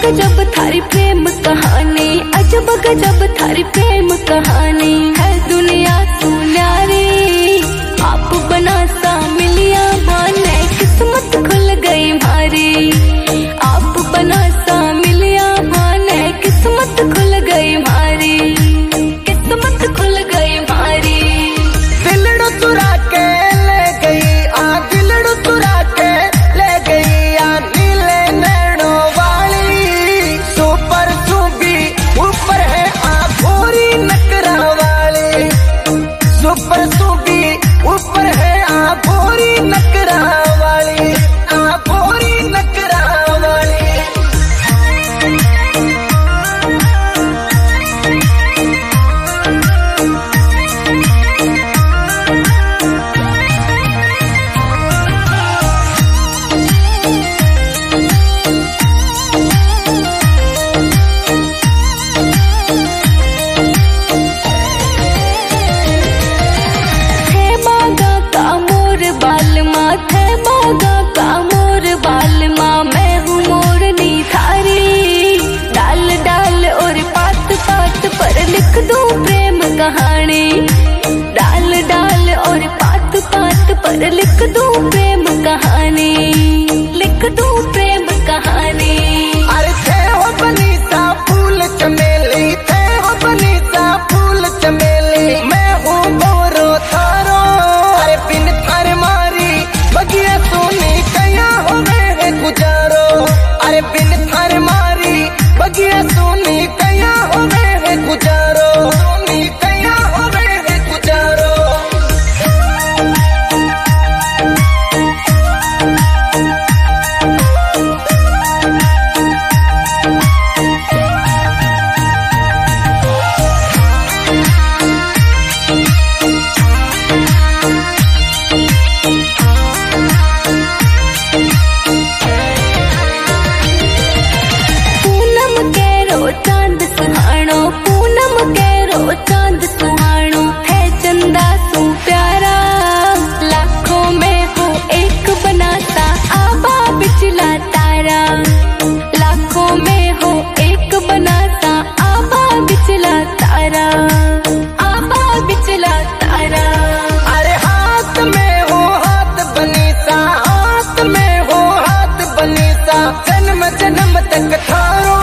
गजब थारी प्रेम कहानी, अजब गजब थारी प्रेम कहानी है दुनिया सुनारी। आप बना सा मिलिया माने किस्मत खुल गई मारी, आप बना सा मिलिया माने किस्मत खुल गई मारी, किस्मत खुल गई मारी। दिलड़ू चुरा के ले गई आ, दिलड़ू चुरा के ले गई आ, नीले नैनों वाली सुपर सुबी ऊपर है आ गोरी नकरा वाली, सुपर सुबी ऊपर है आ गोरी नकरा वाली, आ गोरी नकरा वाली। कहानी डाल डाल और पात पात पर लिख दूं प्रेम कहानी, लिख दूं प्रेम कहानी। अरे थे हो बनी सा फूल चमेली, थे हो बनी सा फूल चमेली, मैं हूँ बोरो थारो। अरे बिन थार मारी बगिया सोनी कया हो गए गुजारो, अरे बिन थार मारी बगिया सोनी कया हो गए गुजारो, सोनी कया हो गए गुजारो। चांद सुहानो, पूनम केरो चांद सुहानो है चंदा सू प्यारा, लाखों में हो एक बनाता आबा बिचला तारा, लाखों में हो एक बनाता आबा बिचला तारा, आबा बिचला तारा। अरे हाथ में हो हाथ बनी सा, हाथ में हो हाथ बनी सा, जन्म जन्म तक थारो